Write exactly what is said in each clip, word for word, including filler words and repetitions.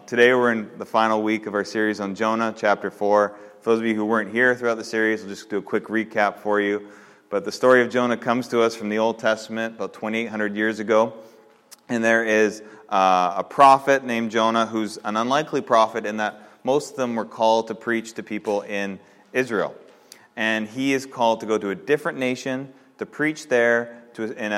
today we're in the final week of our series on Jonah, chapter four. For those of you who weren't here throughout the series, I'll just do a quick recap for you. But the story of Jonah comes to us from the Old Testament about twenty-eight hundred years ago. And there is uh, a prophet named Jonah who's an unlikely prophet in that most of them were called to preach to people in Israel. And he is called to go to a different nation to preach there to in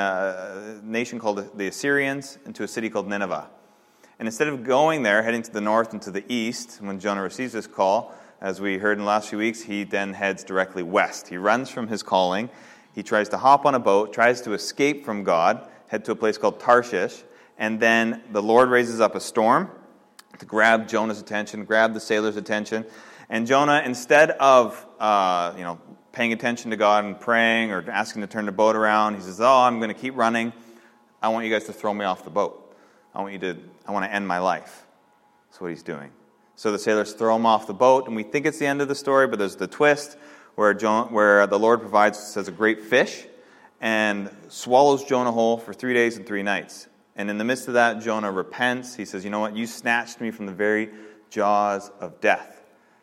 a nation called the Assyrians and to a city called Nineveh. And instead of going there, heading to the north and to the east, when Jonah receives this call, as we heard in the last few weeks, he then heads directly west. He runs from his calling. He tries to hop on a boat, tries to escape from God, head to a place called Tarshish, and then the Lord raises up a storm to grab Jonah's attention, grab the sailors' attention. And Jonah, instead of uh, you know paying attention to God and praying or asking to turn the boat around, he says, "Oh, I'm going to keep running. I want you guys to throw me off the boat. I want you to. I want to end my life." That's what he's doing. So the sailors throw him off the boat, and we think it's the end of the story, but there's the twist where Jonah, where the Lord provides says a great fish and swallows Jonah whole for three days and three nights. And in the midst of that, Jonah repents. He says, "You know what? You snatched me from the very jaws of death."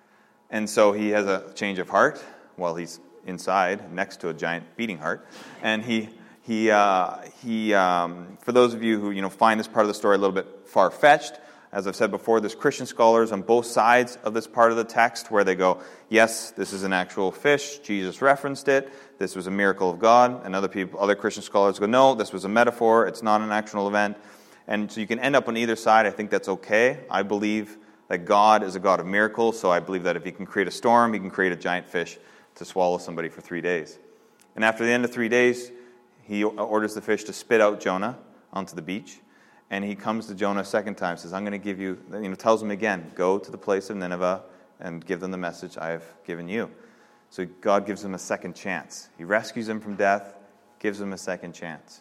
And so he has a change of heart while he's inside next to a giant beating heart. And he he uh, he um, for those of you who you know find this part of the story a little bit far-fetched, as I've said before, there's Christian scholars on both sides of this part of the text where they go, yes, this is an actual fish. Jesus referenced it. This was a miracle of God. And other people, other Christian scholars go, no, this was a metaphor. It's not an actual event. And so you can end up on either side. I think that's okay. I believe that God is a God of miracles. So I believe that if he can create a storm, he can create a giant fish to swallow somebody for three days. And after the end of three days, he orders the fish to spit out Jonah onto the beach. And he comes to Jonah a second time, says, I'm going to give you, you know, tells him again, go to the place of Nineveh and give them the message I have given you. So God gives him a second chance. He rescues him from death, gives him a second chance.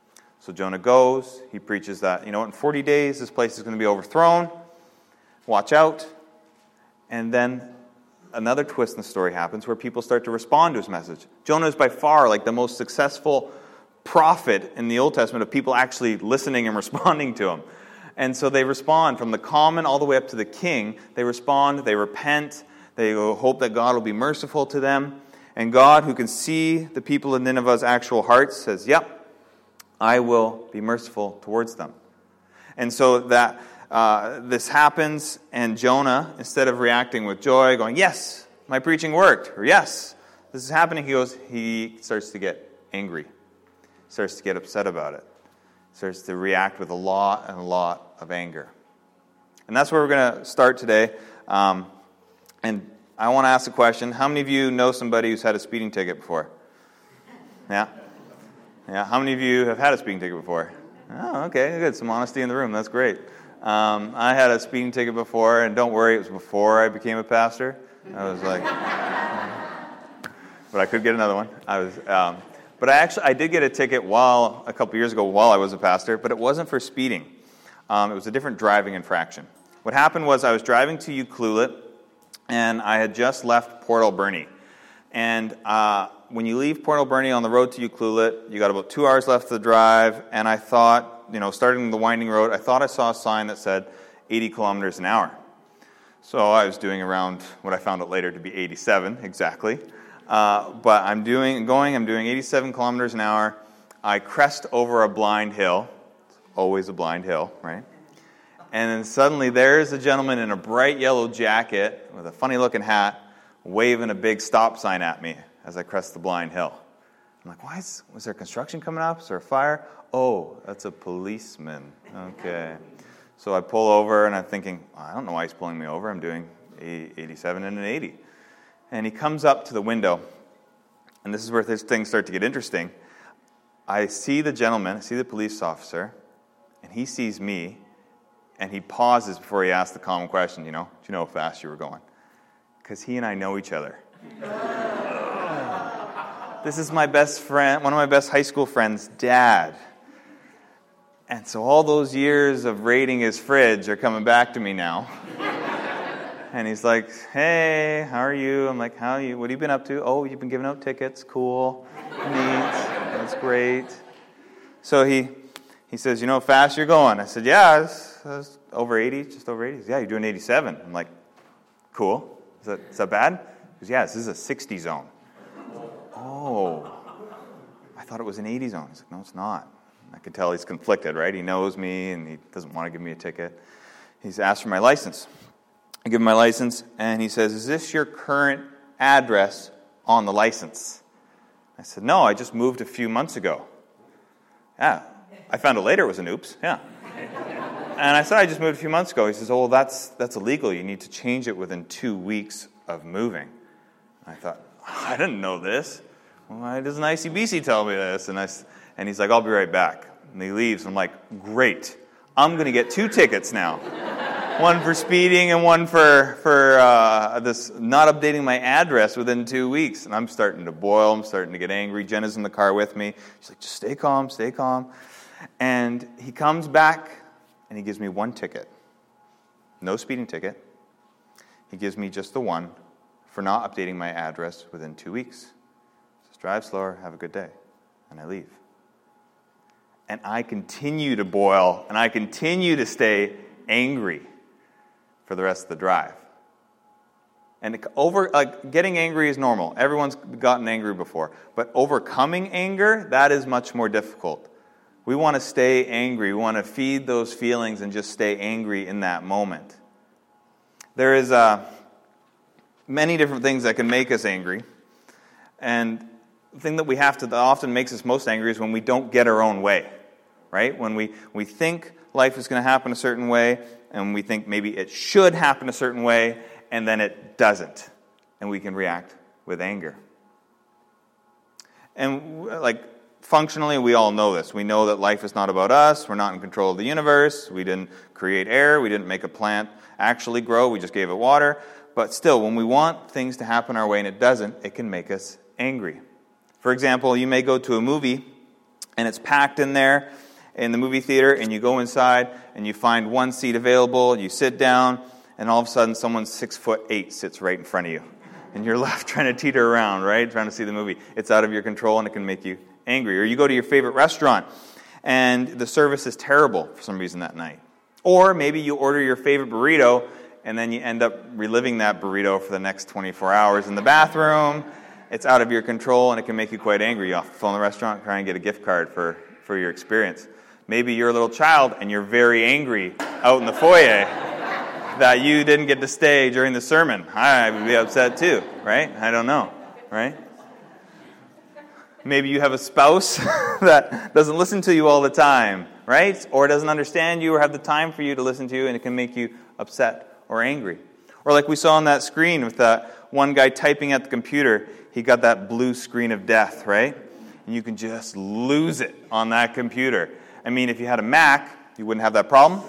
So Jonah goes, he preaches that, you know, in forty days this place is going to be overthrown. Watch out. And then another twist in the story happens where people start to respond to his message. Jonah is by far like the most successful prophet in the Old Testament of people actually listening and responding to him. And so they respond from the common all the way up to the king. They respond, they repent, they hope that God will be merciful to them. And God, who can see the people of Nineveh's actual hearts, says, yep, I will be merciful towards them. And so that uh, this happens, and Jonah, instead of reacting with joy, going, yes, my preaching worked, or yes, this is happening, he goes, he starts to get angry. Starts to get upset about it. Starts to react with a lot and a lot of anger. And that's where we're going to start today. Um, and I want to ask a question. How many of you know somebody who's had a speeding ticket before? Yeah? Yeah. How many of you have had a speeding ticket before? Oh, okay. Good. Some honesty in the room. That's great. Um, I had a speeding ticket before, and don't worry, it was before I became a pastor. I was like... but I could get another one. I was... Um, But I actually I did get a ticket while a couple years ago while I was a pastor, but it wasn't for speeding. Um, it was a different driving infraction. What happened was I was driving to Ucluelet, and I had just left Port Alberni. And uh, when you leave Port Alberni on the road to Ucluelet, you got about two hours left to the drive, and I thought, you know, starting the winding road, I thought I saw a sign that said eighty kilometers an hour. So I was doing around what I found out later to be eighty-seven exactly. Uh, but I'm doing, going, I'm doing eighty-seven kilometers an hour. I crest over a blind hill. It's always a blind hill, right? And then suddenly there's a gentleman in a bright yellow jacket with a funny looking hat waving a big stop sign at me as I crest the blind hill. I'm like, why is, was there construction coming up? Is there a fire? Oh, that's a policeman. Okay. So I pull over and I'm thinking, I don't know why he's pulling me over. I'm doing eighty-seven and an eighty. And he comes up to the window, and this is where things start to get interesting. I see the gentleman, I see the police officer, and he sees me, and he pauses before he asks the common question, you know, do you know how fast you were going? Because he and I know each other. This is my best friend, one of my best high school friends' dad. And so all those years of raiding his fridge are coming back to me now. And he's like, hey, how are you? I'm like, how are you? What have you been up to? Oh, you've been giving out tickets. Cool. Neat. That's great. So he he says, you know how fast you're going? I said, yeah, I was, I was over eighty, just over eighty? He goes, yeah, you're doing eighty-seven. I'm like, cool. Is that, is that bad? He goes, yeah, this is a sixty zone. Oh, I thought it was an eighty zone. He's like, no, it's not. I could tell he's conflicted, right? He knows me, and he doesn't want to give me a ticket. He's asked for my license. I give him my license, and he says, is this your current address on the license? I said, no, I just moved a few months ago. Yeah, I found out later it was an oops, yeah. And I said, I just moved a few months ago. He says, oh, well, that's, that's illegal. You need to change it within two weeks of moving. I thought, I didn't know this. Why doesn't I C B C tell me this? And I, and he's like, I'll be right back. And he leaves. I'm like, great. I'm going to get two tickets now. One for speeding and one for, for uh, this not updating my address within two weeks. And I'm starting to boil. I'm starting to get angry. Jenna's in the car with me. She's like, just stay calm, stay calm. And he comes back and he gives me one ticket. No speeding ticket. He gives me just the one for not updating my address within two weeks. He says, drive slower, have a good day. And I leave. And I continue to boil, and I continue to stay angry for the rest of the drive. And it, over like getting angry is normal. Everyone's gotten angry before. But overcoming anger, that is much more difficult. We want to stay angry. We want to feed those feelings and just stay angry in that moment. There is uh, many different things that can make us angry. And the thing that we have to, that often makes us most angry is when we don't get our own way. Right? When we, we think life is going to happen a certain way, and we think maybe it should happen a certain way, and then it doesn't. And we can react with anger. And like functionally, we all know this. We know that life is not about us. We're not in control of the universe. We didn't create air. We didn't make a plant actually grow. We just gave it water. But still, when we want things to happen our way and it doesn't, it can make us angry. For example, you may go to a movie, and it's packed in there, in the movie theater, and you go inside and you find one seat available, you sit down, and all of a sudden someone six foot eight sits right in front of you. And you're left trying to teeter around, right? Trying to see the movie. It's out of your control and it can make you angry. Or you go to your favorite restaurant and the service is terrible for some reason that night. Or maybe you order your favorite burrito and then you end up reliving that burrito for the next twenty-four hours in the bathroom. It's out of your control and it can make you quite angry. You have to phone the restaurant, try and get a gift card for, for your experience. Maybe you're a little child and you're very angry out in the foyer that you didn't get to stay during the sermon. I would be upset too, right? I don't know, right? Maybe you have a spouse that doesn't listen to you all the time, right? Or doesn't understand you or have the time for you to listen to you, and it can make you upset or angry. Or like we saw on that screen with that one guy typing at the computer, he got that blue screen of death, right? And you can just lose it on that computer. I mean, if you had a Mac, you wouldn't have that problem.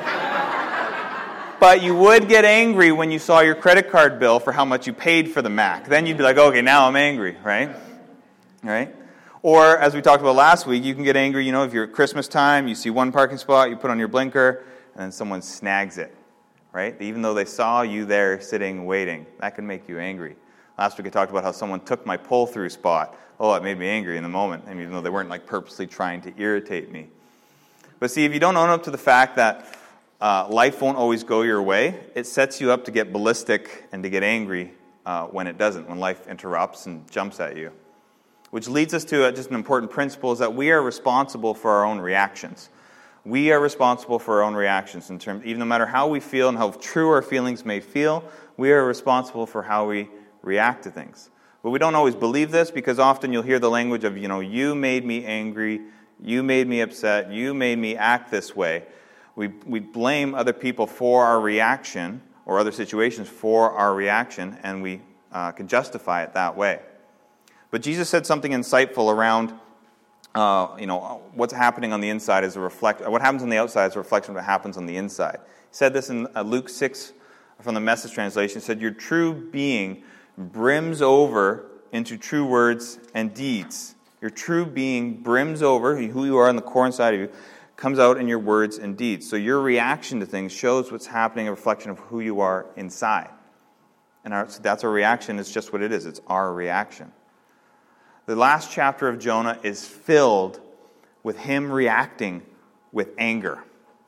But you would get angry when you saw your credit card bill for how much you paid for the Mac. Then you'd be like, okay, now I'm angry, right? Right? Or, as we talked about last week, you can get angry, you know, if you're at Christmas time, you see one parking spot, you put on your blinker, and then someone snags it, right? Even though they saw you there sitting, waiting. That can make you angry. Last week I talked about how someone took my pull-through spot. Oh, it made me angry in the moment, and even though they weren't like purposely trying to irritate me. But see, if you don't own up to the fact that uh, life won't always go your way, it sets you up to get ballistic and to get angry uh, when it doesn't, when life interrupts and jumps at you. Which leads us to uh, just an important principle, is that we are responsible for our own reactions. We are responsible for our own reactions in terms, even no matter how we feel and how true our feelings may feel, we are responsible for how we react to things. But we don't always believe this, because often you'll hear the language of, you know, you made me angry, you made me upset, you made me act this way. We we blame other people for our reaction, or other situations for our reaction, and we uh, can justify it that way. But Jesus said something insightful around, uh, you know, what's happening on the inside is a reflect. What happens on the outside is a reflection of what happens on the inside. He said this in uh, Luke six from the Message translation. He said, "Your true being brims over into true words and deeds." Your true being brims over, who you are on the core inside of you, comes out in your words and deeds. So your reaction to things shows what's happening, a reflection of who you are inside. And our, so that's our reaction. It's just what it is. It's our reaction. The last chapter of Jonah is filled with him reacting with anger.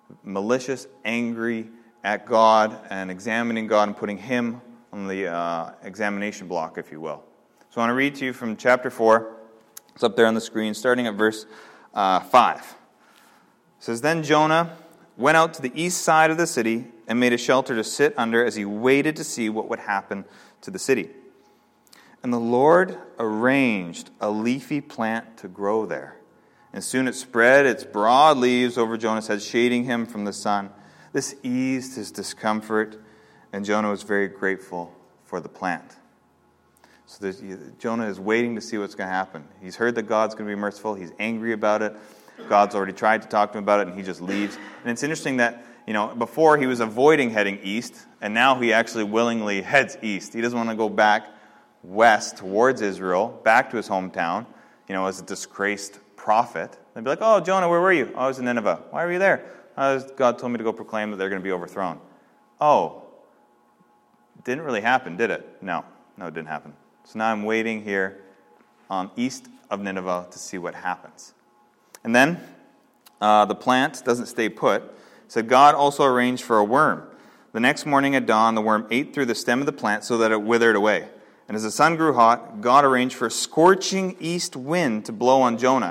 malicious, angry at God and examining God and putting him on the uh, examination block, if you will. So I want to read to you from chapter four. It's up there on the screen, starting at verse uh, five. It says, Then Jonah went out to the east side of the city and made a shelter to sit under as he waited to see what would happen to the city. And the Lord arranged a leafy plant to grow there. And soon it spread its broad leaves over Jonah's head, shading him from the sun. This eased his discomfort, and Jonah was very grateful for the plant. So Jonah is waiting to see what's going to happen. He's heard that God's going to be merciful. He's angry about it. God's already tried to talk to him about it, and he just leaves. And it's interesting that, you know, before he was avoiding heading east, and now he actually willingly heads east. He doesn't want to go back west towards Israel, back to his hometown, you know, as a disgraced prophet. They'd be like, oh, Jonah, where were you? Oh, I was in Nineveh. Why were you there? Oh, God told me to go proclaim that they're going to be overthrown. Oh, didn't really happen, did it? No, no, it didn't happen. So now I'm waiting here um, east of Nineveh to see what happens. And then uh, the plant doesn't stay put. It said, God also arranged for a worm. The next morning at dawn, the worm ate through the stem of the plant so that it withered away. And as the sun grew hot, God arranged for a scorching east wind to blow on Jonah.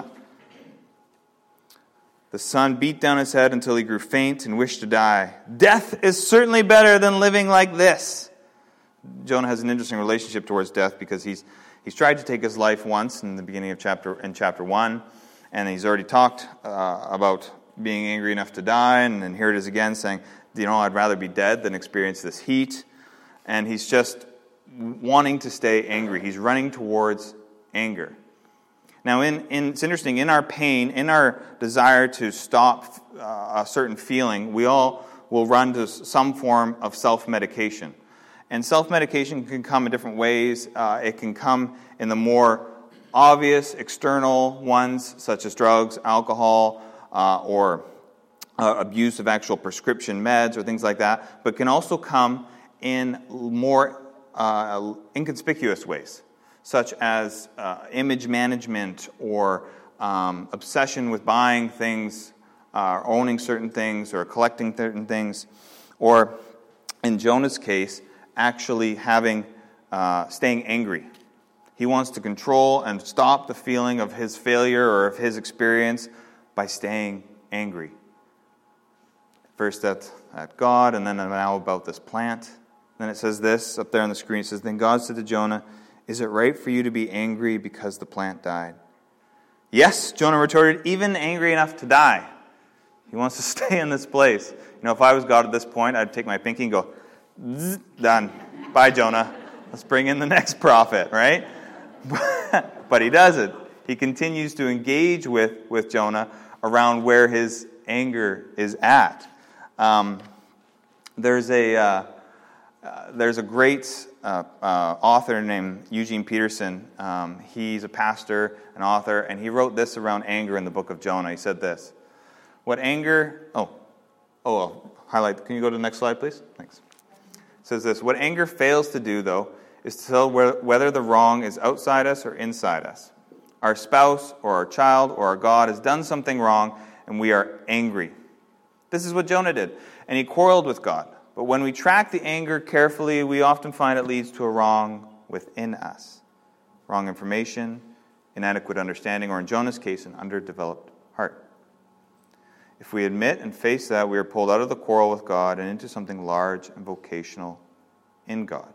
The sun beat down his head until he grew faint and wished to die. Death is certainly better than living like this. Jonah has an interesting relationship towards death because he's he's tried to take his life once in the beginning of chapter in chapter one, and he's already talked uh, about being angry enough to die, and then here it is again saying, you know, I'd rather be dead than experience this heat. And he's just wanting to stay angry. He's running towards anger. Now, in, in, it's interesting, in our pain, in our desire to stop uh, a certain feeling, we all will run to some form of self-medication. And self-medication can come in different ways. Uh, it can come in the more obvious external ones, such as drugs, alcohol, uh, or uh, abuse of actual prescription meds or things like that, but can also come in more uh, inconspicuous ways, such as uh, image management or um, obsession with buying things, uh, owning certain things, or collecting certain things, or in Jonah's case, actually having, uh, staying angry. He wants to control and stop the feeling of his failure or of his experience by staying angry. First at, at God, and then now about this plant. Then it says this up there on the screen. It says, Then God said to Jonah, Is it right for you to be angry because the plant died? Yes, Jonah retorted, even angry enough to die. He wants to stay in this place. You know, if I was God at this point, I'd take my pinky and go, Zzz, done. Bye, Jonah. Let's bring in the next prophet, right? But he doesn't. He continues to engage with, with Jonah around where his anger is at. Um, there's a uh, uh, there's a great uh, uh, author named Eugene Peterson. Um, he's a pastor, an author, and he wrote this around anger in the book of Jonah. He said this: "What anger? Oh, oh, I'll highlight. Can you go to the next slide, please? Thanks." It says this: "What anger fails to do, though, is to tell whether the wrong is outside us or inside us. Our spouse or our child or our God has done something wrong, and we are angry. This is what Jonah did, and he quarreled with God. But when we track the anger carefully, we often find it leads to a wrong within us. Wrong information, inadequate understanding, or in Jonah's case, an underdeveloped heart. If we admit and face that, we are pulled out of the quarrel with God and into something large and vocational in God."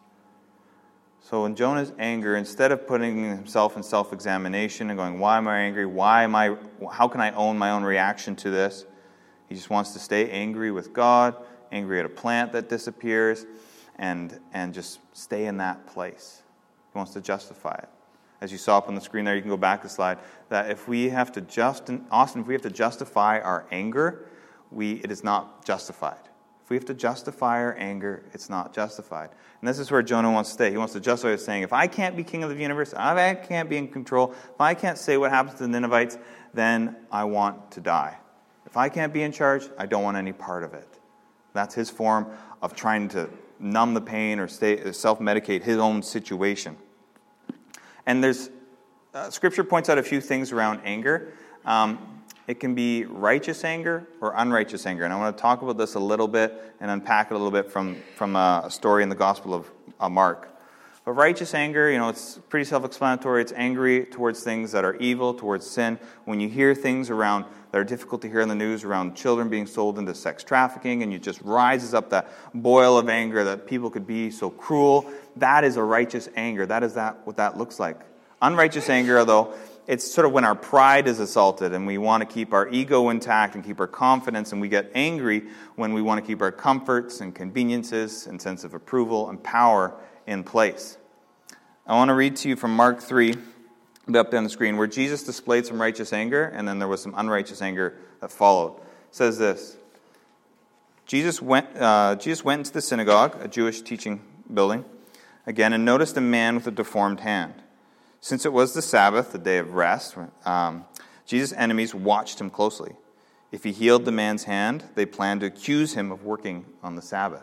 So in Jonah's anger, instead of putting himself in self-examination and going, why am I angry? Why am I? How can I own my own reaction to this? He just wants to stay angry with God, angry at a plant that disappears, and and just stay in that place. He wants to justify it. As you saw up on the screen there, you can go back a slide, that if we have to just, Austin, if we have to justify our anger, we it is not justified. If we have to justify our anger, it's not justified. And this is where Jonah wants to stay. He wants to justify it, saying, if I can't be king of the universe, if I can't be in control, if I can't say what happens to the Ninevites, then I want to die. If I can't be in charge, I don't want any part of it. That's his form of trying to numb the pain or stay, self-medicate his own situation. And there's uh, Scripture points out a few things around anger. Um, It can be righteous anger or unrighteous anger. And I want to talk about this a little bit and unpack it a little bit from, from a story in the Gospel of uh, Mark. But righteous anger, you know, it's pretty self-explanatory. It's angry towards things that are evil, towards sin. When you hear things around that are difficult to hear in the news around children being sold into sex trafficking, and it just rises up that boil of anger that people could be so cruel, that is a righteous anger. That is that what that looks like. Unrighteous anger, though, it's sort of when our pride is assaulted and we want to keep our ego intact and keep our confidence, and we get angry when we want to keep our comforts and conveniences and sense of approval and power in place. I want to read to you from Mark three, up there on the screen, where Jesus displayed some righteous anger, and then there was some unrighteous anger that followed. It says this: Jesus went, uh, Jesus went into the synagogue, a Jewish teaching building, again, and noticed a man with a deformed hand. Since it was the Sabbath, the day of rest, um, Jesus' enemies watched him closely. If he healed the man's hand, they planned to accuse him of working on the Sabbath.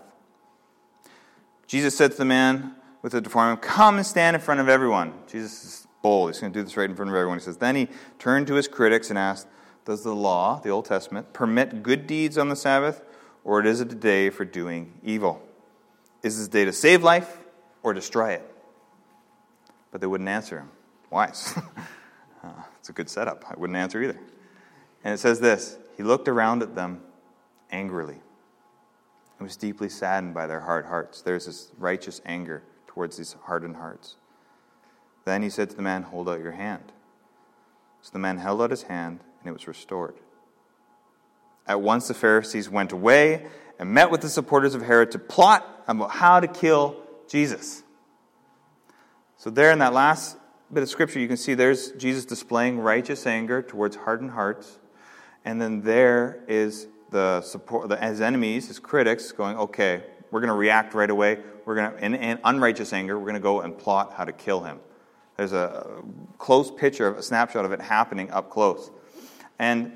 Jesus said to the man with the deformed hand, "Come and stand in front of everyone." Jesus is bold. He's going to do this right in front of everyone. He says, then he turned to his critics and asked, "Does the law, the Old Testament, permit good deeds on the Sabbath, or is it a day for doing evil? Is this a day to save life or destroy it?" But they wouldn't answer him. Wise. uh, it's a good setup. I wouldn't answer either. And it says this: he looked around at them angrily and was deeply saddened by their hard hearts. There's this righteous anger towards these hardened hearts. Then he said to the man, "Hold out your hand." So the man held out his hand, and it was restored. At once the Pharisees went away and met with the supporters of Herod to plot about how to kill Jesus. So there in that last bit of scripture, you can see there's Jesus displaying righteous anger towards hardened hearts. And then there is the support, the, his enemies, his critics, going, okay, we're going to react right away. We're going to, in, in unrighteous anger, we're going to go and plot how to kill him. There's a close picture, a snapshot of it happening up close. And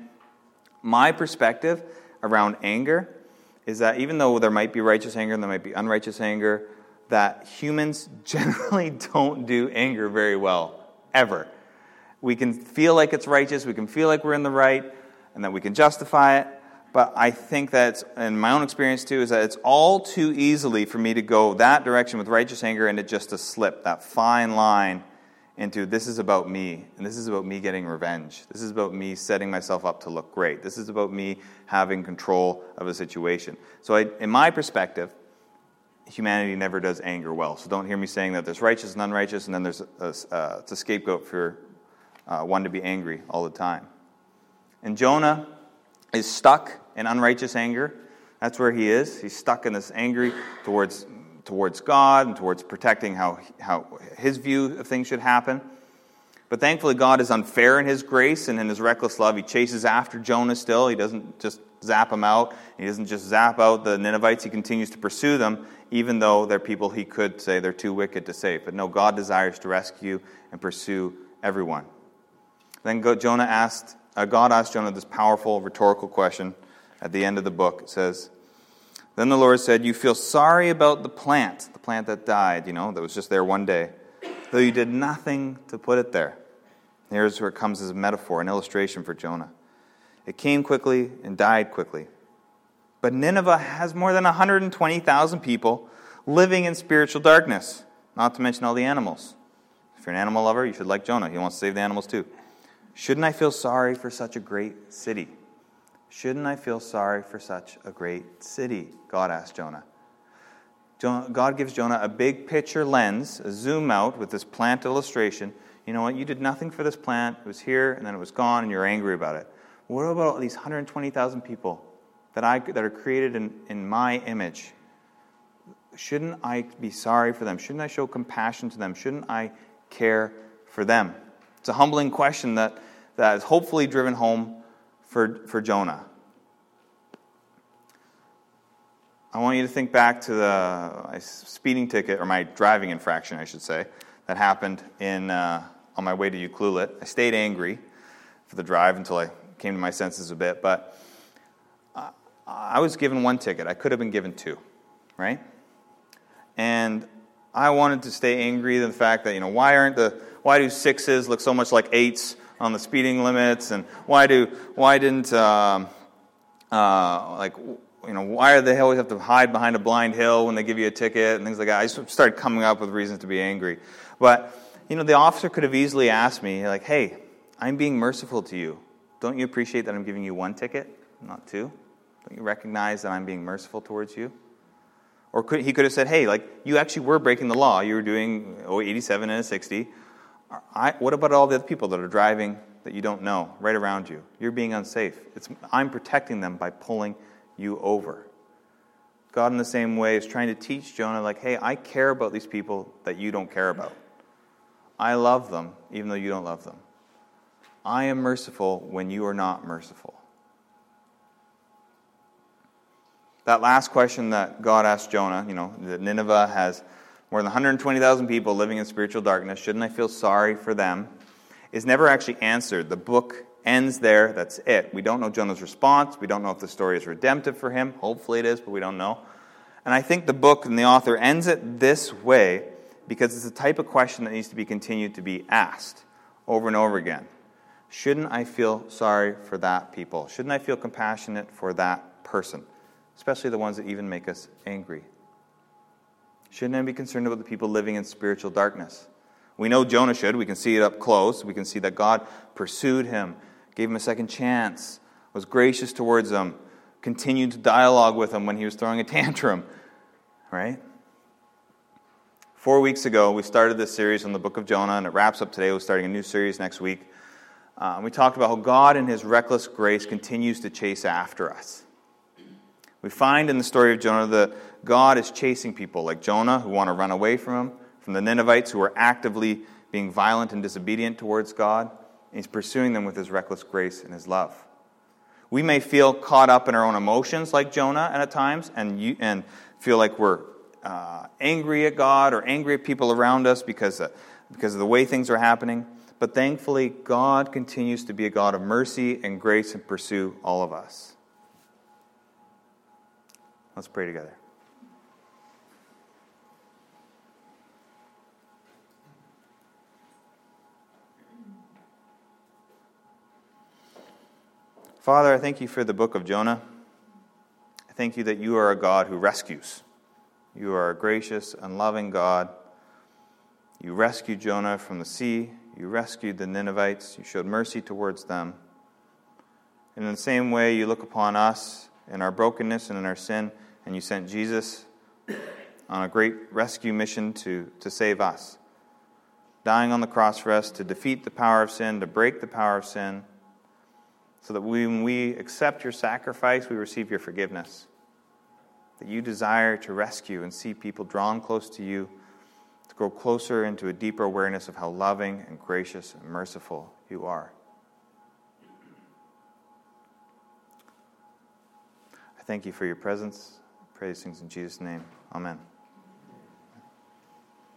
my perspective around anger is that even though there might be righteous anger and there might be unrighteous anger, that humans generally don't do anger very well, ever. We can feel like it's righteous, we can feel like we're in the right, and that we can justify it, but I think that, it's, in my own experience too, is that it's all too easily for me to go that direction with righteous anger and it just to slip, that fine line into this is about me, and this is about me getting revenge. This is about me setting myself up to look great. This is about me having control of a situation. So I, in my perspective, humanity never does anger well. So don't hear me saying that there's righteous and unrighteous, and then there's a, a, uh, it's a scapegoat for uh, one to be angry all the time. And Jonah is stuck in unrighteous anger. That's where he is. He's stuck in this angry towards towards God and towards protecting how how his view of things should happen. But thankfully, God is unfair in his grace and in his reckless love. He chases after Jonah still. He doesn't just zap him out. He doesn't just zap out the Ninevites. He continues to pursue them, even though they're people he could say they're too wicked to save. But no, God desires to rescue and pursue everyone. Then Jonah asked, uh, God asked Jonah this powerful rhetorical question at the end of the book. It says, then the Lord said, "You feel sorry about the plant, the plant that died, you know, that was just there one day, though you did nothing to put it there." Here's where it comes as a metaphor, an illustration for Jonah. It came quickly and died quickly. But Nineveh has more than one hundred twenty thousand people living in spiritual darkness, not to mention all the animals. If you're an animal lover, you should like Jonah. He wants to save the animals too. Shouldn't I feel sorry for such a great city? Shouldn't I feel sorry for such a great city? God asked Jonah. God gives Jonah a big picture lens, a zoom out with this plant illustration. You know what? You did nothing for this plant. It was here, and then it was gone, and you're angry about it. What about all these one hundred twenty thousand people that I that are created in, in my image? Shouldn't I be sorry for them? Shouldn't I show compassion to them? Shouldn't I care for them? It's a humbling question that, that is hopefully driven home for, for Jonah. I want you to think back to the my speeding ticket, or my driving infraction, I should say, that happened in uh, on my way to Ucluelet. I stayed angry for the drive until I came to my senses a bit, but uh, I was given one ticket. I could have been given two, right? And I wanted to stay angry at the fact that, you know, why aren't the why do sixes look so much like eights? on the speeding limits, and why do why didn't um, uh, like you know why do they always have to hide behind a blind hill when they give you a ticket and things like that. I just started coming up with reasons to be angry. But you know, the officer could have easily asked me, like, "Hey, I'm being merciful to you. Don't you appreciate that I'm giving you one ticket, not two? Don't you recognize that I'm being merciful towards you?" Or could, he could have said, "Hey, like, you actually were breaking the law. You were doing oh, eighty-seven and a sixty. I, what about all the other people that are driving that you don't know right around you? You're being unsafe. It's, I'm protecting them by pulling you over." God, in the same way, is trying to teach Jonah, like, "Hey, I care about these people that you don't care about. I love them, even though you don't love them. I am merciful when you are not merciful." That last question that God asked Jonah, you know, that Nineveh has more than one hundred twenty thousand people living in spiritual darkness, shouldn't I feel sorry for them, is never actually answered. The book ends there. That's it. We don't know Jonah's response. We don't know if the story is redemptive for him. Hopefully it is, but we don't know. And I think the book and the author ends it this way because it's the type of question that needs to be continued to be asked over and over again. Shouldn't I feel sorry for that people? Shouldn't I feel compassionate for that person? Especially the ones that even make us angry. Shouldn't I be concerned about the people living in spiritual darkness? We know Jonah should. We can see it up close. We can see that God pursued him, gave him a second chance, was gracious towards him, continued to dialogue with him when he was throwing a tantrum. Right? Four weeks ago, we started this series on the book of Jonah, and it wraps up today. We're starting a new series next week. Uh, and we talked about how God in his reckless grace continues to chase after us. We find in the story of Jonah that God is chasing people like Jonah who want to run away from him, from the Ninevites who are actively being violent and disobedient towards God. And he's pursuing them with his reckless grace and his love. We may feel caught up in our own emotions like Jonah at times and you, and feel like we're uh, angry at God or angry at people around us because, uh, because of the way things are happening. But thankfully, God continues to be a God of mercy and grace and pursue all of us. Let's pray together. Father, I thank you for the book of Jonah. I thank you that you are a God who rescues. You are a gracious and loving God. You rescued Jonah from the sea. You rescued the Ninevites. You showed mercy towards them. And in the same way, you look upon us in our brokenness and in our sin, and you sent Jesus on a great rescue mission to, to save us, dying on the cross for us to defeat the power of sin, to break the power of sin, so that when we accept your sacrifice, we receive your forgiveness, that you desire to rescue and see people drawn close to you, to grow closer into a deeper awareness of how loving and gracious and merciful you are. I thank you for your presence. I pray these things in Jesus' name. Amen.